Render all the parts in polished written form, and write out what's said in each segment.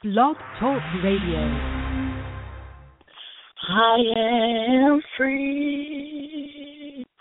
Blog Talk Radio. I am free.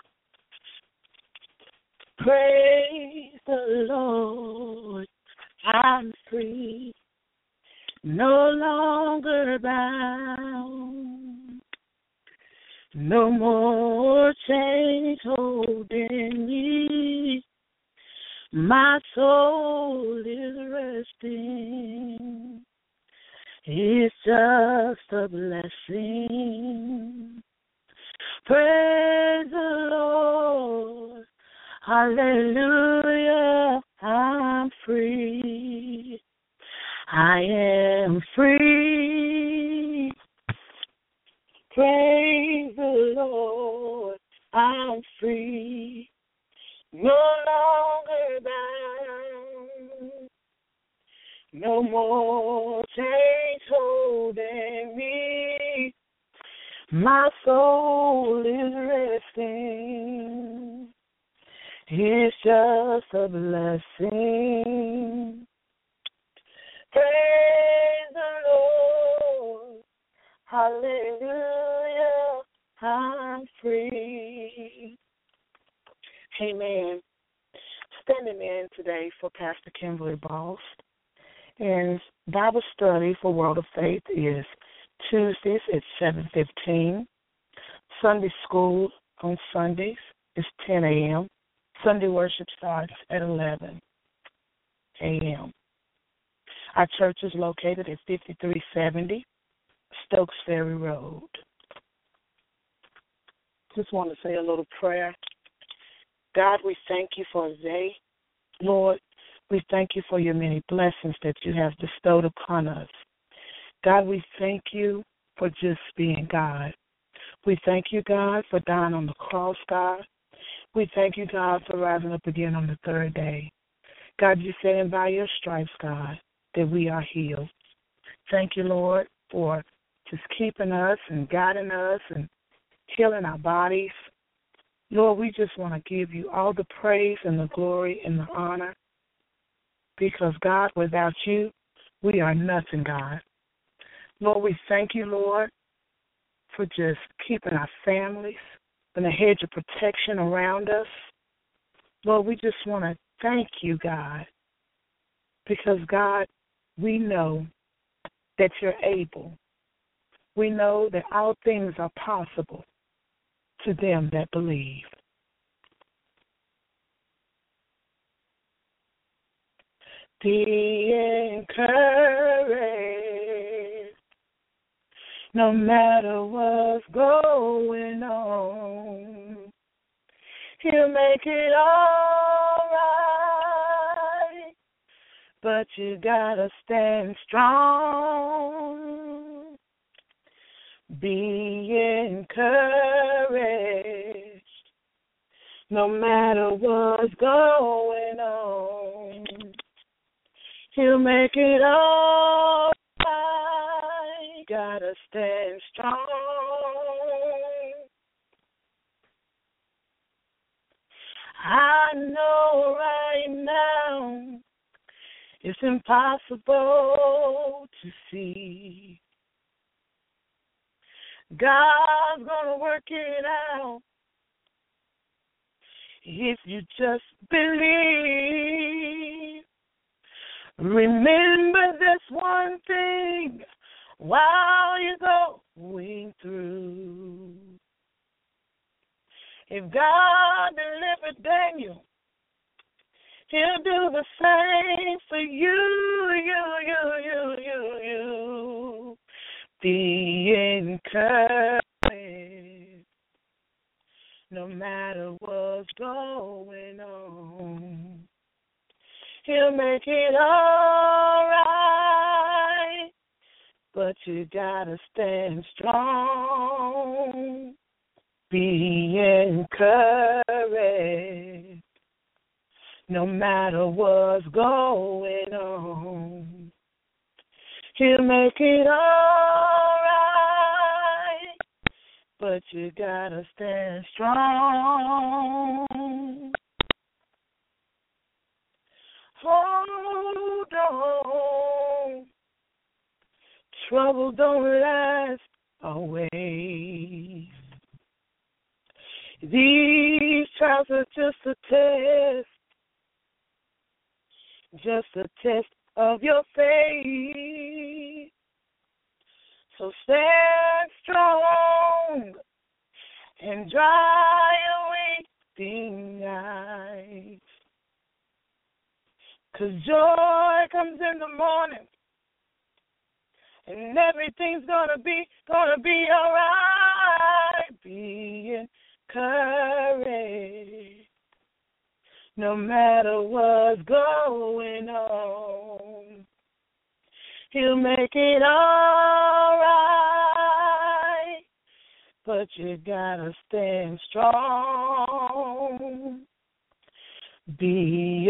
Praise the Lord. I'm free. No longer bound. No more chains holding me. My soul is resting. It's just a blessing. Praise the Lord. Hallelujah. I'm free. I am free. Praise the Lord. I'm free. No longer bound. No more chains holding me. My soul is resting. It's just a blessing. Praise the Lord. Hallelujah. I'm free. Amen. Standing in today for Pastor Kimberly Boss. And Bible study for World of Faith is Tuesdays at 7:15. Sunday school on Sundays is 10 a.m. Sunday worship starts at 11 a.m. Our church is located at 5370 Stokes Ferry Road. Just want to say a little prayer. God, we thank you for today. Lord, we thank you for your many blessings that you have bestowed upon us. God, we thank you for just being God. We thank you, God, for dying on the cross, God. We thank you, God, for rising up again on the third day. God, you said, and by your stripes, God, that we are healed. Thank you, Lord, for just keeping us and guiding us and healing our bodies. Lord, we just want to give you all the praise and the glory and the honor because, God, without you, we are nothing, God. Lord, we thank you, Lord, for just keeping our families and a hedge of protection around us. Lord, we just want to thank you, God, because, God, we know that you're able. We know that all things are possible to them that believe. Be encouraged, no matter what's going on. He'll make it all right, but you gotta stand strong. Be encouraged, no matter what's going on. He'll make it all right. Gotta stand strong. I know right now it's impossible to see. God's gonna work it out if you just believe. Remember this one thing while you're going through. If God delivered Daniel, he'll do the same for you. Be encouraged, no matter what's going on. He'll make it all right, but you gotta stand strong. Be encouraged, no matter what's going on. He'll make it all right, but you gotta stand strong. Hold on, troubles don't last always. These trials are just a test of your faith. So stand strong and dry your weeping eyes. 'Cause joy comes in the morning, and everything's gonna be all right. Be encouraged, no matter what's going on. He'll make it all right, but you gotta stand strong. Be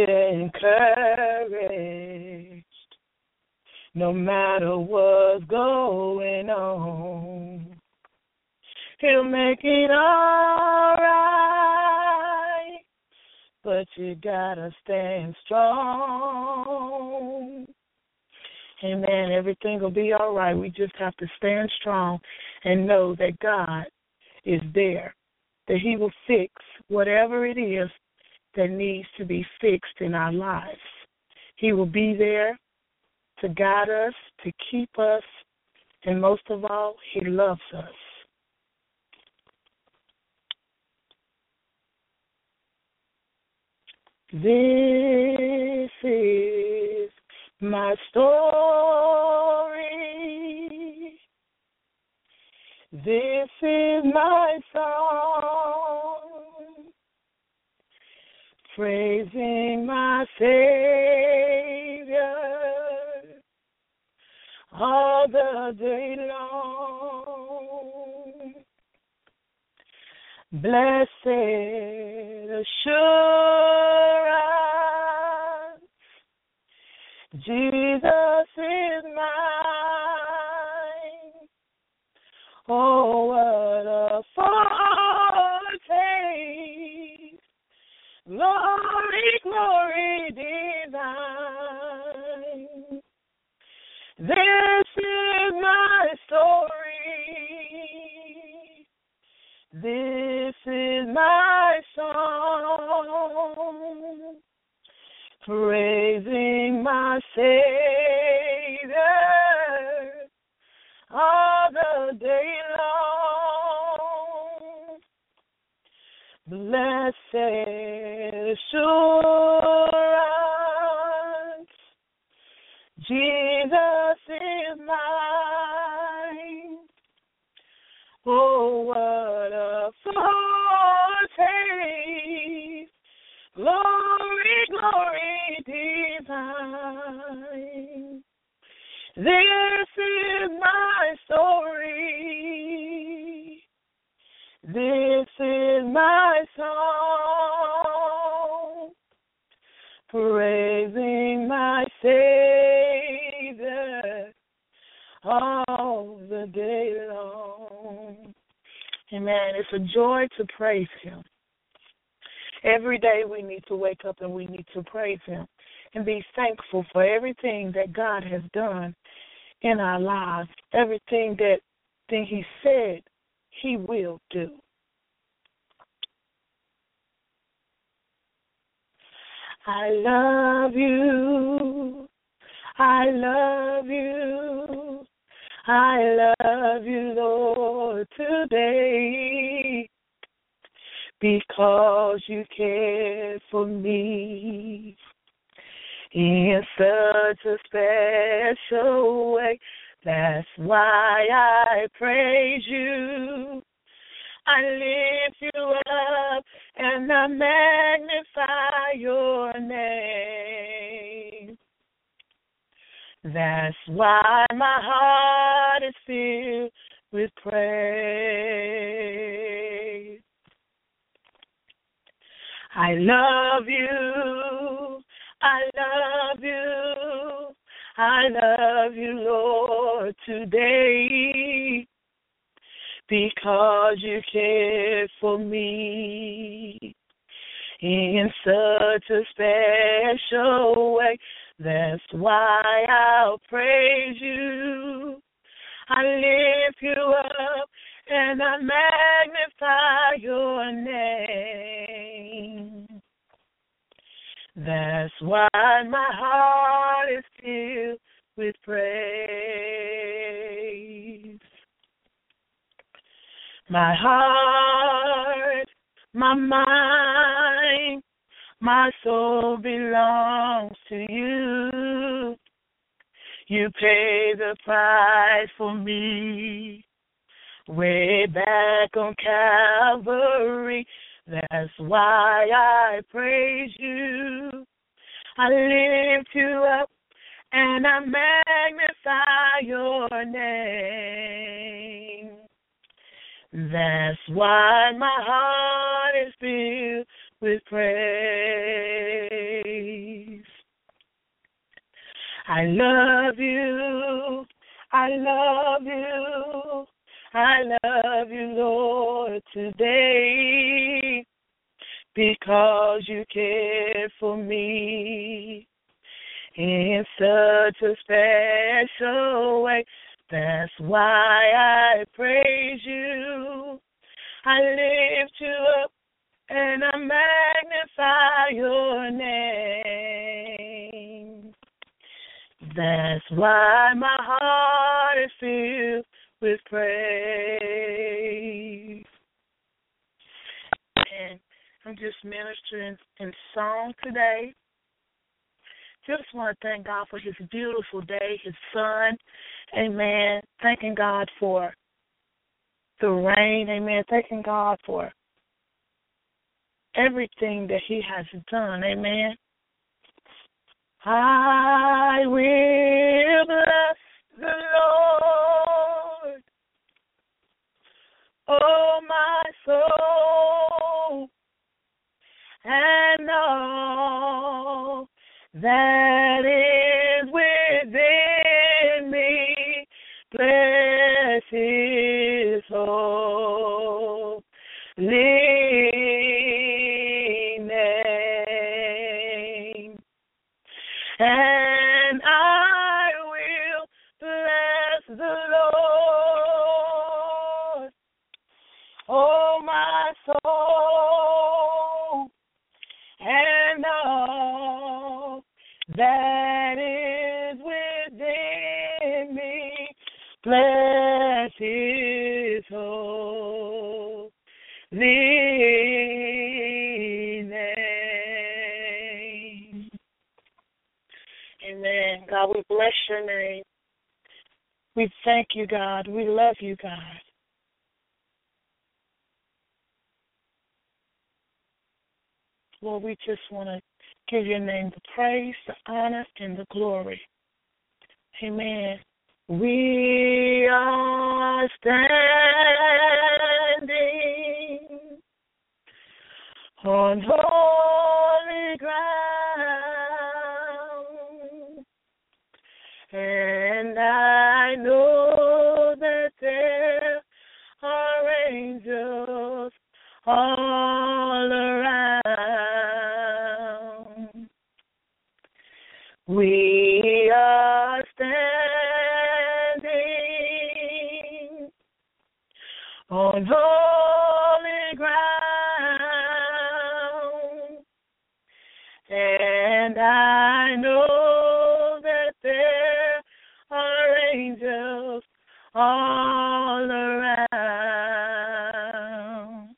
encouraged, no matter what's going on. He'll make it all right, but you gotta stand strong. Amen. Everything will be all right. We just have to stand strong and know that God is there, that He will fix whatever it is that needs to be fixed in our lives. He will be there to guide us, to keep us, and most of all, He loves us. This is my story. This is my song, praising my Savior all the day long. Blessed assurance, Jesus is mine. Oh, what a foretaste, glory, glory divine. This is my story. This is my song, praising my Savior all the day long. Blessed assurance, Jesus is mine. Oh, what a foretaste, glory, glory divine. This is my story. This is my song, praising my Savior all the day long. Amen. It's a joy to praise Him. Every day we need to wake up and we need to praise Him and be thankful for everything that God has done in our lives, everything that He said He will do. I love you. I love you. I love you, Lord, today, because you cared for me in such a special way. That's why I praise you. I lift you up and I magnify your name. That's why my heart is filled with praise. I love you. I love you. I love you, Lord, today, because you cared for me in such a special way. That's why I'll praise you. and I magnify your name. That's why my heart is filled with praise. My heart, my mind, my soul belongs to you. You paid the price for me way back on Calvary. That's why I praise you. I lift you up and I magnify your name. That's why my heart is filled with praise. I love you, I love you, I love you, Lord, today, because you cared for me in such a special way. That's why I praise you. I lift you up and I magnify your name. That's why my heart is filled with praise. And I'm just ministering in song today. Just want to thank God for his beautiful day, his son. Amen. Thanking God for the rain. Amen. Thanking God for everything that he has done. Amen. I will bless the Lord, oh my soul, and all that is within me. Bless his holy name. And I will bless the Lord, oh my soul, and all that is within me. Bless his holy name. Amen. God, we bless your name. We thank you, God. We love you, God. Lord, we just want to give your name the praise, the honor, and the glory. Amen. We are standing on holy ground, and I know that there are angels all around. We are standing on holy ground, and I know that there are angels all around.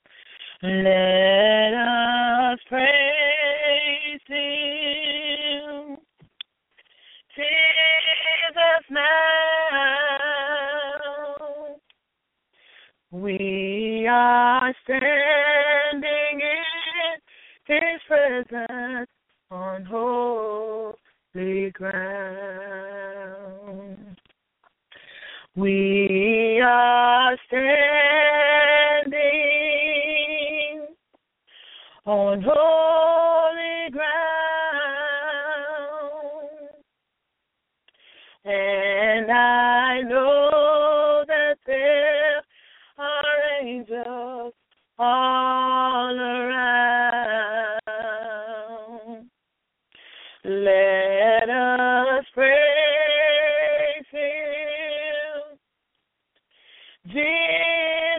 Let us praise him, Jesus, now. We are standing in his presence on holy ground. We are standing on holy ground, and I know that there are angels all around. Let us praise him, Jesus.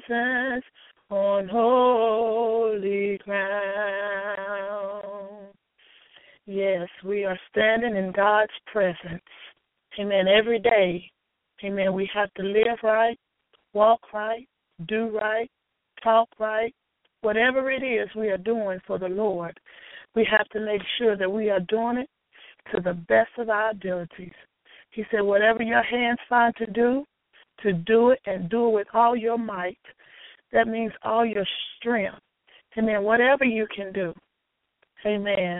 presence on holy ground. Yes, we are standing in God's presence. Amen. Every day. Amen. We have to live right, walk right, do right, talk right. Whatever it is we are doing for the Lord, we have to make sure that we are doing it to the best of our abilities. He said, whatever your hands find to do it and do it with all your might. That means all your strength. Amen. Whatever you can do. Amen.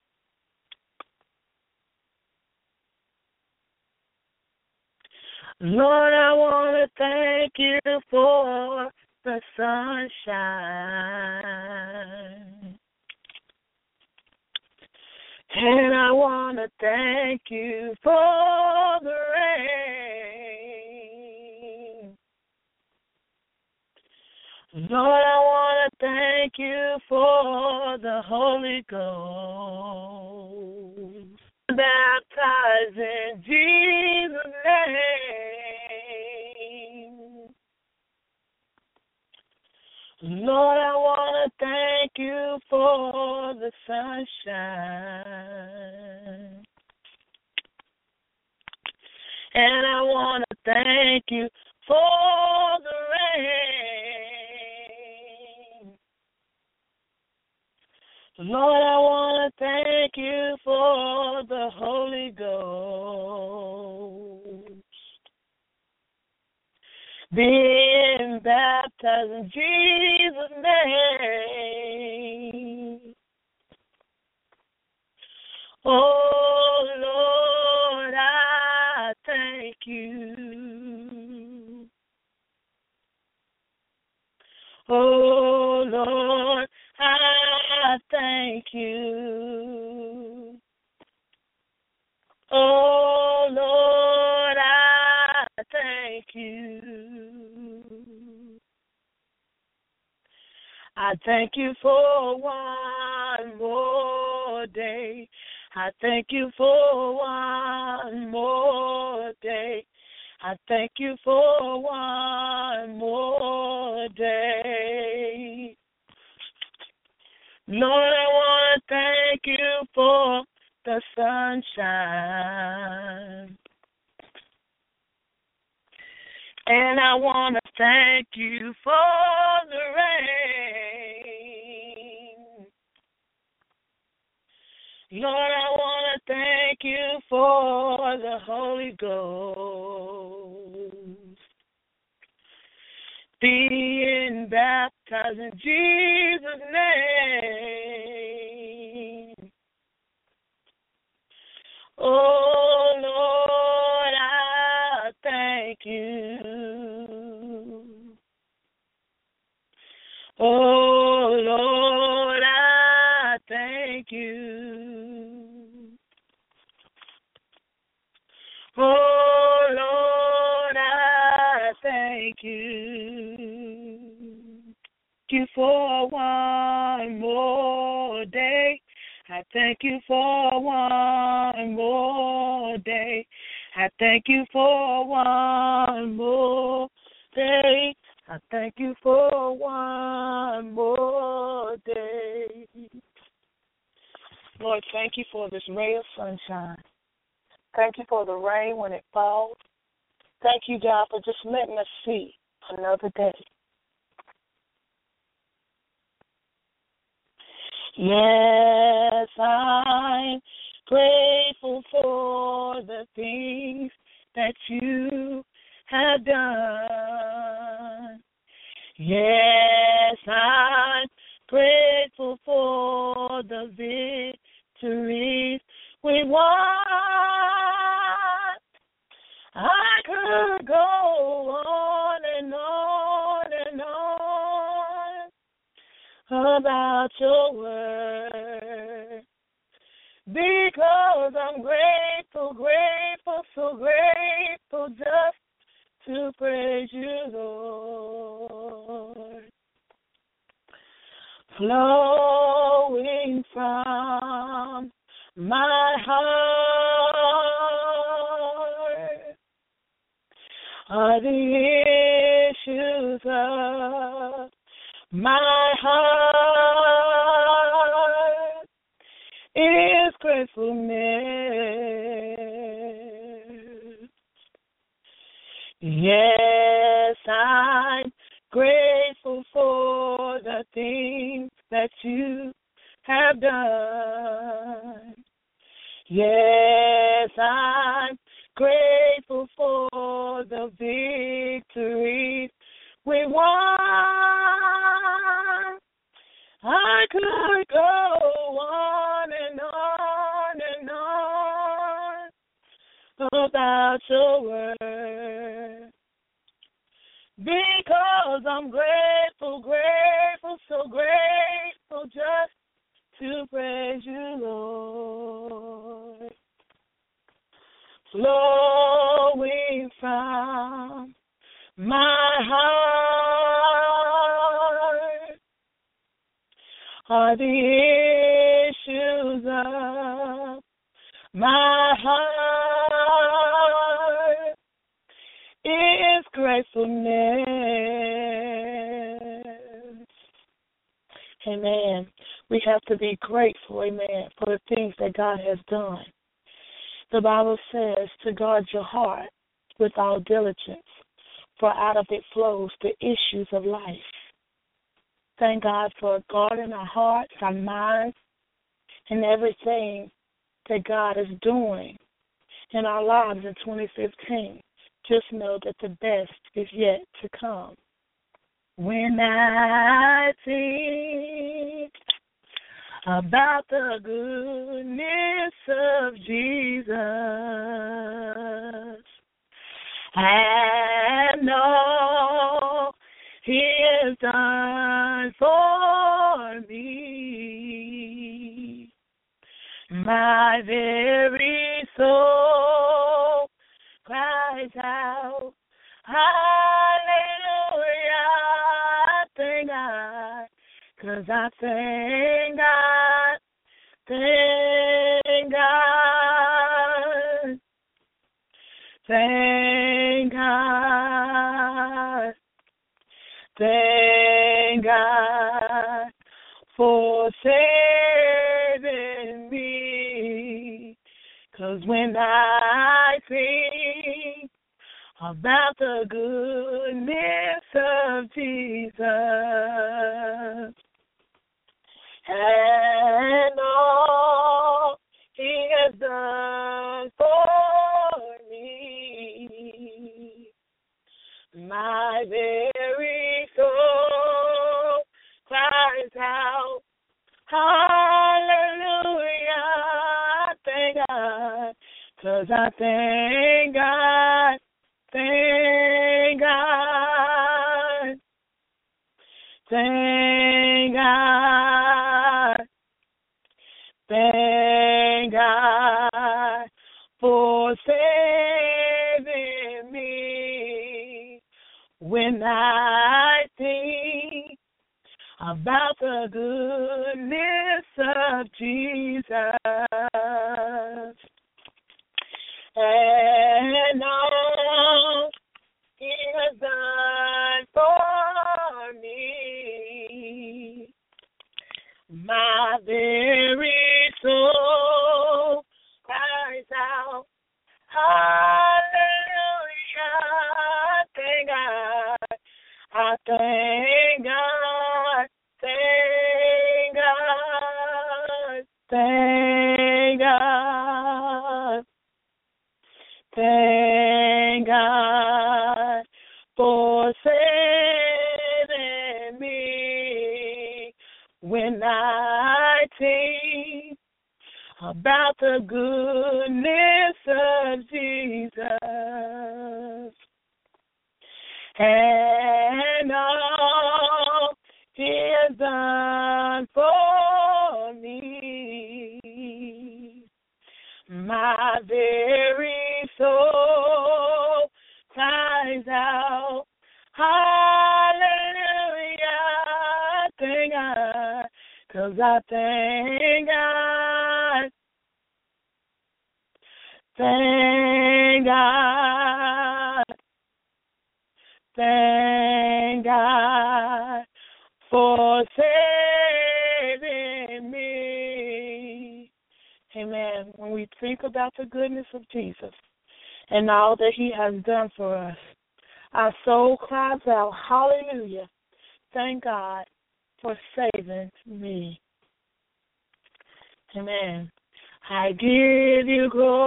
Lord, I want to thank you for the sunshine. And I want to thank you for the rain. Lord, I want to thank you for the Holy Ghost. Baptized in Jesus' name. Lord, I want to thank you for the sunshine. And I want to thank you for the rain. Lord, I want to thank you for the Holy Ghost. Being baptized in Jesus' name. Oh, Lord, I thank you. Oh, Lord, I thank you. Oh, Lord, I thank you. I thank you for one more day. I thank you for one more day. I thank you for one more day. Lord, I want to thank you for the sunshine. And I want to thank you for the rain. Lord, I want to thank you for the Holy Ghost. Being baptized in Jesus' name. Oh, Lord, I thank you. Oh, Lord, I thank you. Oh, Lord, I thank you. Thank you for one more day. I thank you for one more day. I thank you for one more day. I thank you for one more day. Lord, thank you for this ray of sunshine. Thank you for the rain when it falls. Thank you, God, for just letting us see another day. Yes, I'm grateful for the things that you have done. Yes, I'm grateful for the victories we won. I could go on and on and on about your word, because I'm grateful, grateful, so grateful just to praise you, Lord. Flowing from my heart are the issues of my heart is gratefulness. Yes, I'm grateful for the things that you have done. Yes, I'm grateful for the victories we won. I could go on and on and on about your word, because I'm grateful, grateful, so grateful just to praise you, Lord. Flowing from my heart are the issues of my heart is gratefulness. Amen. We have to be grateful, amen, for the things that God has done. The Bible says to guard your heart with all diligence, for out of it flows the issues of life. Thank God for guarding our hearts, our minds, and everything that God is doing in our lives in 2015. Just know that the best is yet to come. When I think about the goodness of Jesus and all He has done for me, my very soul cries out, hallelujah, thank God, 'cause I thank God, thank God, thank God, thank God for saving me. 'Cause when I think about the goodness of Jesus and all He has done for me, my very soul cries out, hallelujah, thank God, 'cause I thank God, thank God, thank God, thank God for saving me. When I think about the goodness of Jesus and all He has done for me, my very soul cries out, hallelujah, thank God, I thank God, thank God, thank God, thank God for saving me. When I think about the goodness of Jesus and all He has done for me, my very soul cries out, hallelujah, thank God, 'cause I thank God, thank God, thank for saving me. Amen. When we think about the goodness of Jesus and all that he has done for us, our soul cries out, hallelujah. Thank God for saving me. Amen. I give you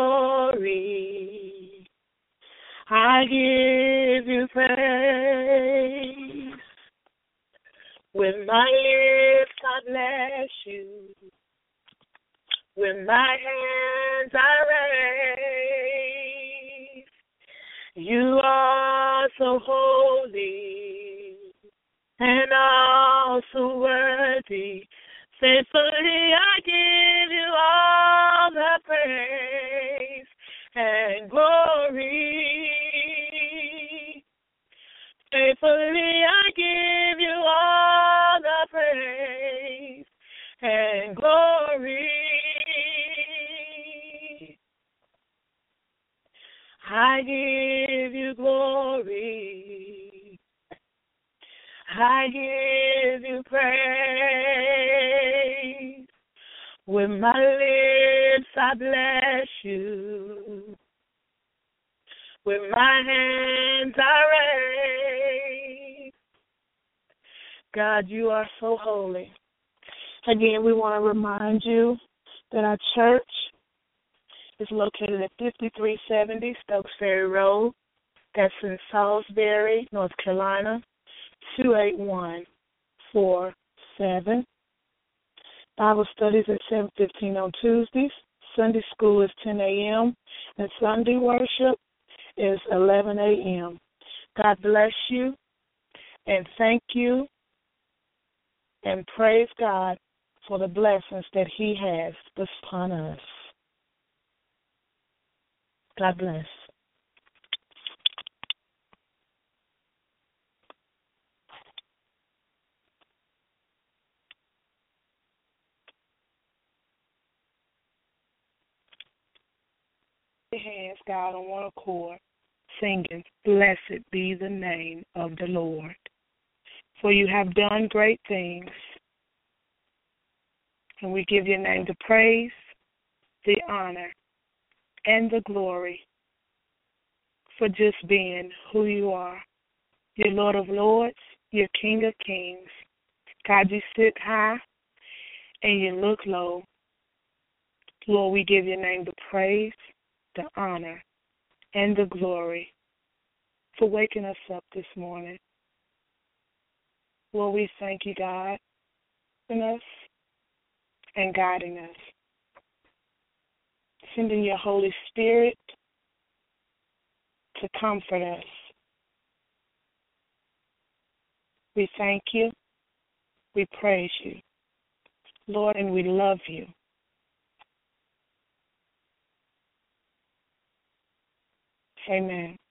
glory. I give you praise. With my lips I bless you. With my hands I raise. You are so holy and also worthy. Faithfully I give you all the praise and glory. Faithfully I give you all the praise and glory. I give you glory. I give you praise. With my lips I bless you. With my hands I raise. God, you are so holy. Again, we want to remind you that our church is located at 5370 Stokes Ferry Road. That's in Salisbury, North Carolina, 28147. Bible studies at 7:15 on Tuesdays. Sunday school is 10 a.m. and Sunday worship is 11 a.m. God bless you and thank you and praise God for the blessings that he has upon us. God bless. Hands, God, on one accord, singing, blessed be the name of the Lord. For you have done great things, and we give your name the praise, the honor, and the glory for just being who you are. You're Lord of Lords, you're King of Kings. God, you sit high and you look low. Lord, we give your name the praise, the honor, and the glory for waking us up this morning. Lord, we thank you, God, in us and guiding us. Sending your Holy Spirit to comfort us. We thank you. We praise you, Lord, and we love you. Amen.